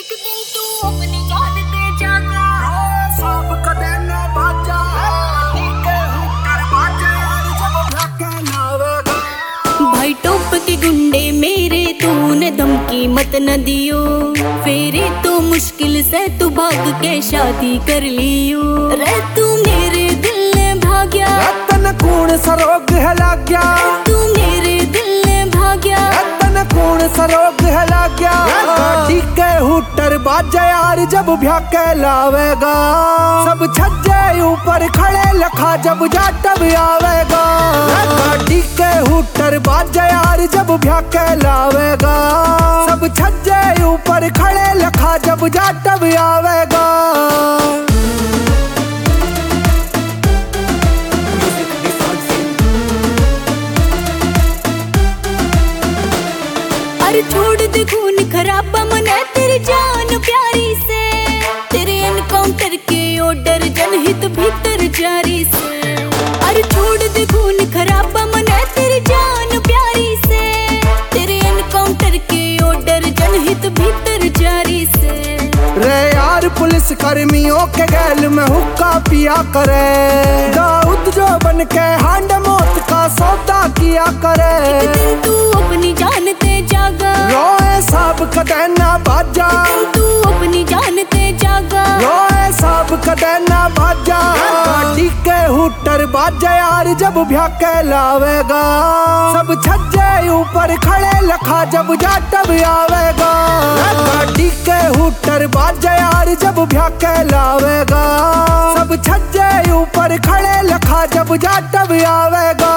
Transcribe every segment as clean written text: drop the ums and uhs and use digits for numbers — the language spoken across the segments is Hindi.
एक दिन तू अपनी जान दे जागा, सांप कदे ना बाजा, नीके हुक्कर बाजे यार जब धक्के लावेगा। भाई टोप के गुंडे मेरे तूने धमकी मत न दियो, फेरे तो मुश्किल से तू भाग के शादी कर लियो। रे तू मेरे दिल ने भाग्या, रतन कूण सरोग है लाग गया, तू मेरे दिल ने भाग्या, रतन कूण सरोग है लाग गया। गाड़ी के हुटर बाजा यार जब भ्याके लावेगा, सब छज्जे ऊपर खड़े लखा जब जाटब आवेगा। गाड़ी के हुटर बाजा यार जब भ्याके लावेगा, सब छज्जे ऊपर खड़े लखा जब जाटब आवेगा। अरे छोड़ दे खून खराबा मना तेरी जान प्यारी से, तेरे एनकाउंटर के ऑर्डर जनहित भीतर जारी से। अरे छोड़ दे खून खराबा मना तेरी जान प्यारी से, तेरे एनकाउंटर के ऑर्डर जनहित भीतर जारी से। रे यार पुलिस कर्मियों के गैल में हुक्का पिया करे, दाऊद जो बन के हांड मौत का सौदा किया करे। एक दिन तू अपनी जान ते जागा, रोए साहब कदे ना बाजा, तू अपनी जान ते जागा, रोए साहब कदे ना बाजा। गाड़ी के हुटर बाजा यार जब भ्याके लावेगा, सब छज्जे ऊपर खड़े लखा जब जाटब आवेगा। गाड़ी के हुटर बाजा यार जब भ्याके लावेगा, सब छज्जे ऊपर खड़े लखा जब जाटब आवेगा।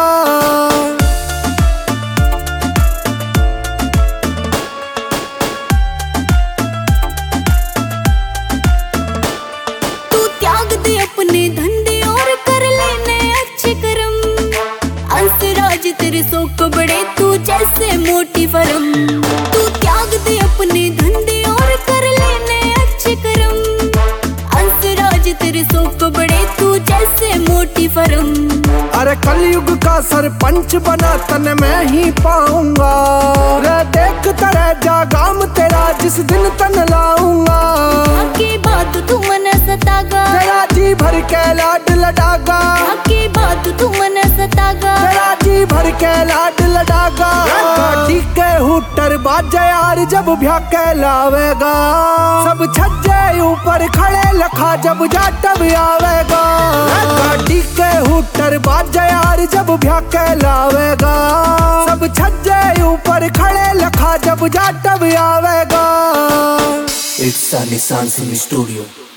अपने धंधे और कर लेने अच्छे कर्म, अंसराज तेरे शौक बड़े तू जैसे मोटी फरम। तू त्याग दे अपने धंधे और कर लेने अच्छे कर्म, अंसराज तेरे शौक बड़े तू जैसे मोटी फरम। अरे कलयुग का सरपंच बना तन मैं ही पाऊंगा, रे देख तेरे जागाम तेरा जिस दिन तन लाऊंगा। के बाद तू मन सतागा, तेरा जी भर के लाड लडागा, के बाद तू मन सतागा, तेरा जी भर के लाड लडागा। गाड़ी के हुटर बाजा यार जब भ्याके लावेगा, सब छज्जे ऊपर खड़े लखा जब जाटब आवेगा। गाड़ी के हुटर बाजा यार जब भ्याके लावेगा, सब छज्जे ऊपर खड़े लखा जब जाटब आवेगा। It's a Nissan Cine Studio.